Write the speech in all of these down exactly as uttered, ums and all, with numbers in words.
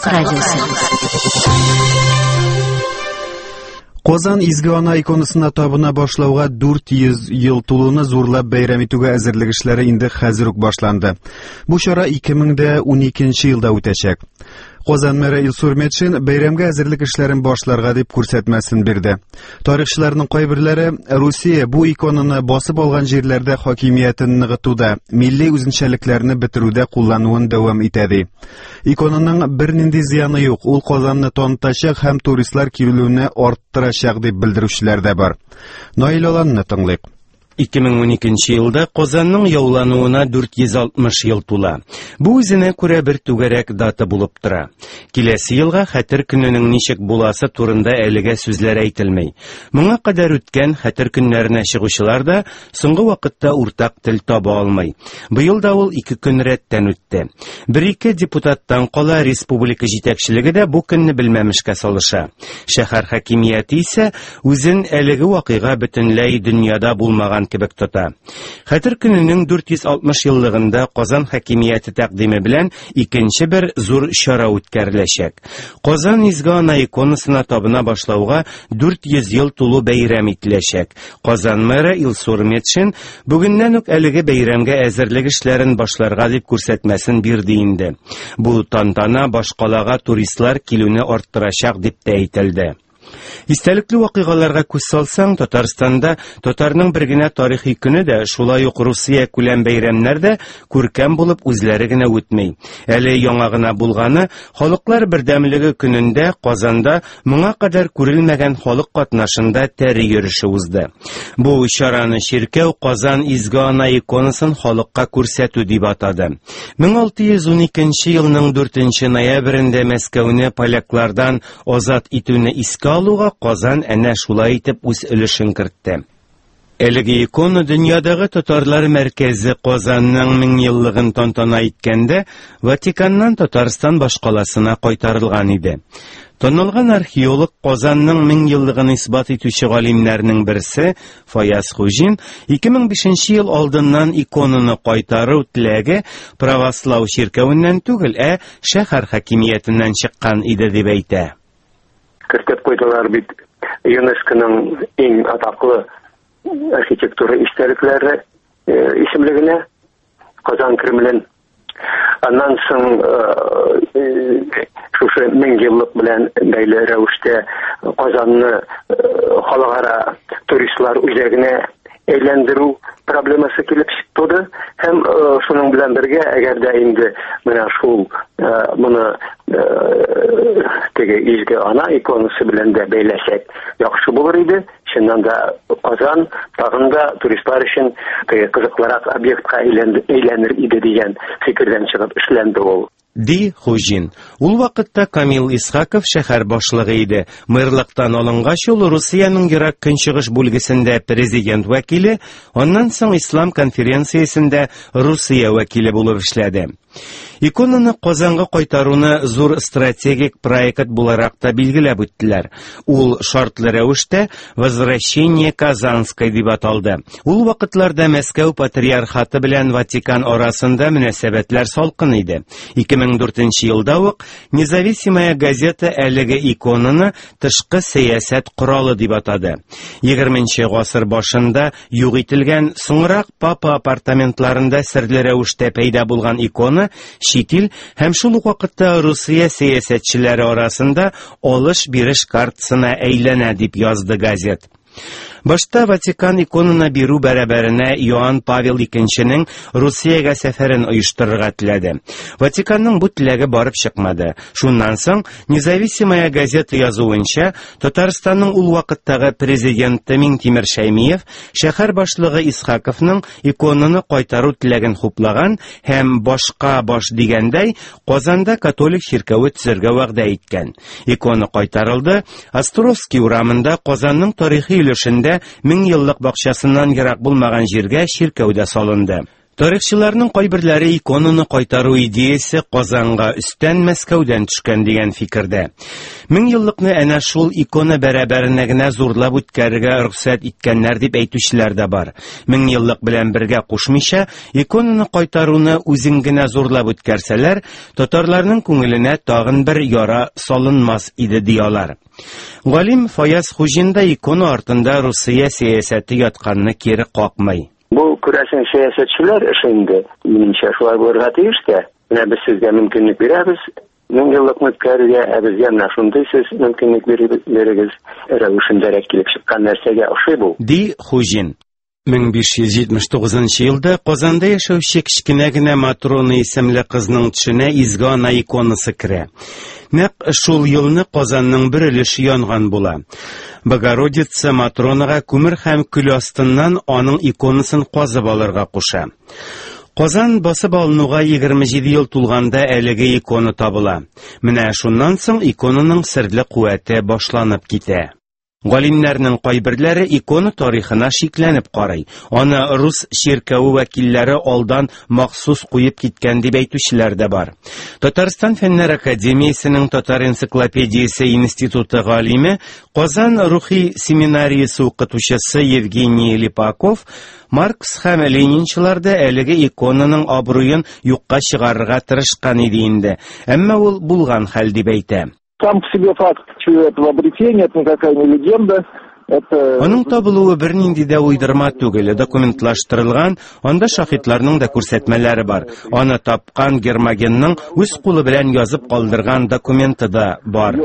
Халык радиосы. Казан изге ана иконасына табына башлауга дүрт йөз ел тулуны зурлап бәйрәм итүгә әзерлек эшләре инде хәзер үк башланды. Бу чара ике мең уникенче елда үтәчәк. Казан мэры Илсур Метшин бәйрәмгә әзерлек эшләрен башларга дип күрсәтмәсен бирде. Тарихчыларның кайберләре Русия бу иконаны басып алган җирләрдә хакимиятен ныгытуда, милли үзенчәлекләрне бетерүдә куллануын дәвам итә ди. Иконаның бернинди зыяны юк, ул Казанны танытачак һәм туристлар килүне арттырачак дип белдерүчеләр дә бар. Наил Аланны тыңлыйк. ике мең уникенче елда Казанның яулануына дүрт йөз алтмыш ел тула. Бу үзенә күрә бер түгәрәк дата булып тора. Киләсе елга Хәтер көненең ничек буласы турында әлегә сүзләр әйтелмәй. Моңа кадәр үткән Хәтер көннәренә чыгучылар да соңгы вакытта уртак тел таба алмый. Быел да ул ике көн рәттән үтте. Бер-ике депутаттан кала республика җитәкчелеге дә бу көнне белмәмешкә салыша. Шәһәр хакимияте исә үзен әлеге вакыйга бөтенләй дөньяда булмаган кебек тота. Хәтер көненең дүрт йөз алтмыш еллыгында Казан хакимияте тәкъдиме белән икенче бер зур чара үткәреләчәк. Казан изге ана иконасына табына башлауга дүрт йөз ел тулу бәйрәм ителәчәк. Казан мэры Илсур Метшин бүгеннән үк әлеге бәйрәмгә әзерлек эшләрен башларга дип күрсәтмәсен бирде инде. Бу тантана башкалага туристлар килүне арттырачак дип тә әйтелде. Истәлекле вакыйгаларга күз салсаң, Татарстанда татарның бер генә тарихи көне дә, шулай ук Русия күләм бәйрәмнәр дә күркәм булып үзләре генә үтмәй. Әле яңа гына булганы халыклар бердәмлеге көнендә Казанда моңа кадәр күрелмәгән халык катнашында тәри йөреше узды. Бу чараны Ширкәү Казан изге ана иконасын халыкка күрсәтү дип атады. мең алты йөз уникенче елның дүртенче ноябрендә Мәскәүне поляклардан азат итүне искә алуга Казан әнә шулай итеп үз өлешен кертте. Әлеге икона дөньядагы татарлар мәркәзе Казанның мең еллыгын тантана иткәндә Ватиканнан Татарстан башкаласына кайтарылган иде. Танылган археолог Казанның мең еллыгын исбат итүче галимнәрнең берсе Фаяз Хуҗин ике мең бишенче ел алдыннан иконаны кайтару теләге православ ширкәвеннән түгел, ә шәһәр хакимиятеннән чыккан иде дип әйтә. Кертеп куйдылар бит ЮНЕСКОның иң атаклы архитектура истәлекләре исемлегенә Казан Кремлен. Аннан соң шушы мең еллык белән бәйле рәвештә Казанны халыкара туристлар үзәгенә әйләндерү проблемасы килеп чыкты. Һәм шуның белән бергә, әгәр дә инде менә шул моны теге изге ана иконасы белән дә бәйләсәк яхшы булыр иде. Чыннан да Казан тагын да туристлар өчен кызыклырак объектка әйләнер иде дигән фикердән чыгып эшләнде ул. Ди Хуҗин. Ул вакытта Камил Исхаков шәһәр башлыгы иде. Мэрлыктан алынгач ул Русияның ерак көнчыгыш бүлгесендә президент вәкиле, аннан соң Ислам конференциясендә Русия вәкиле булып эшләде. Иконаны Казанга кайтаруны зур стратегик проект буларак та билгеләп үттеләр. Ул шартлы рәвештә «Возвращение Казанской» дип аталды. Ул вакытларда Мәскәү патриархаты белән Ватикан арасында мөнәсәбәтләр салкын иде. ике мең дүртенче елда ук Независимая газета әлеге иконаны тышкы сәясәт коралы дип атады. егерменче гасыр башында юк ителгән, соңрак папа апартаментларында серле рәвештә пәйда булган икона Шитил һәм шул ук вакытта Русия сәясәтчеләре арасында алыш-биреш картасына әйләнә дип язды газет. Башта Ватикан иконына бирү бәрабәренә Иоанн Павел икенченең Русиягә сәфәрен оештырырга теләде. Ватиканның бу теләге барып чыкмады. Шуннан соң Независимая газета язуынча, Татарстанның ул вакыттагы президенты Минтимер Шәймиев шәһәр башлыгы Исхаковның иконаны кайтару теләген хуплаган һәм башка баш дигәндәй Казанда католик ширкәве төзергә вәгъдә иткән. Икона кайтарылды. Островский урамында Казанның тарихи өлешендә мең еллык бакчасыннан ерак булмаган җиргә ширкәүдә салынды. Тарихчыларның кайберләре иконаны кайтару идеясе Казанга өстән Мәскәүдән төшкән дигән фикердә. Мең еллыкны әнә шул икона бәрабәренә генә зурлап үткәрергә рөхсәт иткәннәр дип әйтүчеләр дә бар. Мең еллык белән бергә кушмыйча, иконаны кайтаруны үзен генә зурлап үткәрсәләр, татарларның күңеленә тагын бер яра салынмас иде диялар. Галим Фаяз Хуҗин да икона артында Русия сәясәте ятканны кире какмый. Bu күрәсең сәясәтчеләр эше инде. Минемчә шулай булырга тиеш тә. Менә без сезгә мөмкинлек бирәбез. Мең еллыкны үткәрергә, ә безгә менә шундый сез мөмкинлек бирегез. Рәвешендәрәк килеп чыккан нәрсәгә охшый бу. Ди Хуҗин. мең биш йөз җитмеш тугызынчы елда Казанда яшәүче кечкенә генә Матрона исемле кызның төшенә Изге Ана иконасы керә. Нәкъ шул елны Казанның бер өлеше янган була. Богородица Матронага күмер һәм көл астыннан аның иконасын казып алырга куша. Казан басып алынуга егерме җиде ел тулганда әлеге икона табыла. Менә шуннан соң иконаның серле куәте башланып китә. Галимнәрнең кайберләре икона тарихына шикләнеп карый. Аны рус ширкәве вәкилләре алдан махсус куеп киткән дип әйтүчеләр дә бар. Татарстан Фәннәр академиясенең Татар энциклопедиясе институты галиме, Казан рухи семинариясе укытучысы Евгений Липаков Маркс һәм Ленинчыларда әлеге иконаның абруен юкка чыгарырга тырышкан иде инде. Әмма ул булган хәл дип әйтә. Сам по себе факт этого обретения, это никакая не легенда. Аның табылуы бернинди дә уйдырма түгел, документлаштырылган, анда шаһитларның да күрсәтмәләре бар. Аны тапкан Гермогенның үз кулы белән язып калдырган документы да бар.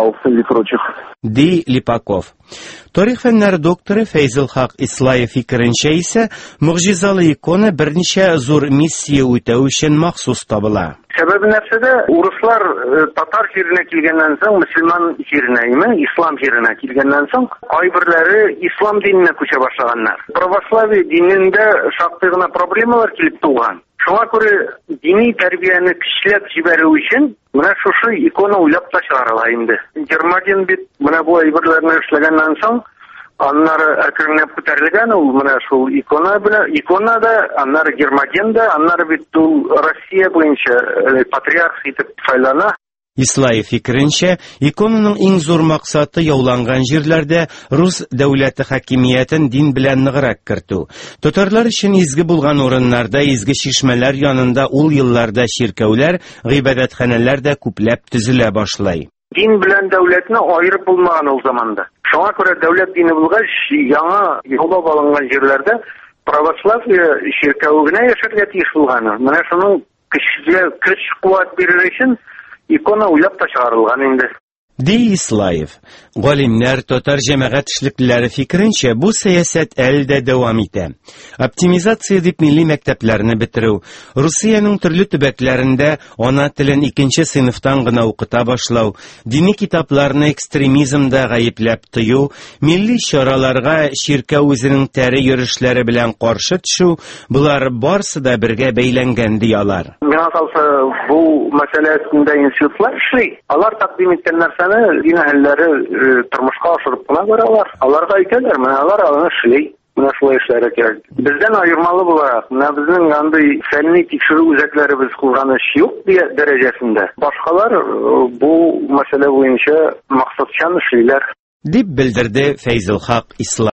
Ди Липаков. Тарих фәннәре докторы Фәйзел Хак Ислаев фикеренчә исә, мөгъҗизалы икона берничә зур миссия үтәү өчен махсус табыла. Сәбәбе нәрсәдә? Урыслар татар җиренә килгәннән соң, мөселман җиренә, ислам җиренә килгәннән соң, кайберләре ислам диненә күчә башлаганнар. Православие динендә шактый гына проблемалар килеп туган. Шуңа күрә дини тәрбияне көчләп җибәрү өчен менә шушы икона уйлап та чыгарыла инде. Гермоген бит менә бу әйберләрне эшләгәннән соң, аннары әкренләп күтәрелгән ул менә шул икона белән, икона да, аннары Гермоген да, аннары бит ул Россия буенча патриарх итеп сайлана. Ислаев фикеренчә, иконаның иң зур максаты яуланган җирләрдә рус дәүләте хакимиятен дин белән ныграк кертү. Татарлар өчен изге булган урыннарда, изге чишмәләр янында ул елларда ширкәүләр, гыйбадәтханәләр дә күпләп төзелә башлай. Дин белән дәүләтне аерып булмаган ул заманда. Шуңа күрә дәүләт дине булгач, яңа яулап алынган җирләрдә православие ширкәү генә яшәргә тиеш булган. Менә шуның көчле көч-куәт бирер өчен икона уйлап та чыгарылган инде. Ди Ислаев. Галимнәр, татар җәмәгать эшлеклеләре фикеренчә, бу сәясәт әле дә дәвам итә. Оптимизация дип милли мәктәпләрне бетерү, Русиянең төрле төбәкләрендә ана телен икенче сыйныфтан гына укыта башлау, дини китапларны экстремизмда гаепләп тыю, милли чараларга ширкәү үзенең тәре йөрешләре белән каршы төшү, булар барсы да бергә бәйләнгән диялар. Миңа калса, бу мәсьәлә өстендә институтлар эшли. Алар тәкъдим иткән нәрсәне дин әһелләре тормышка ашырып кына баралар. Аларга әйтәләр, менә алар аны эшли. Менә шулай эшләргә кирәк. Бездән аермалы буларак, менә безнең андый фәнни тикшерү үзәкләребез кулланыш юк дәрәҗәсендә. Башкалар бу мәсьәлә буенча максатчан эшлиләр. Дип белдерде Фәйзел Хак Ислам.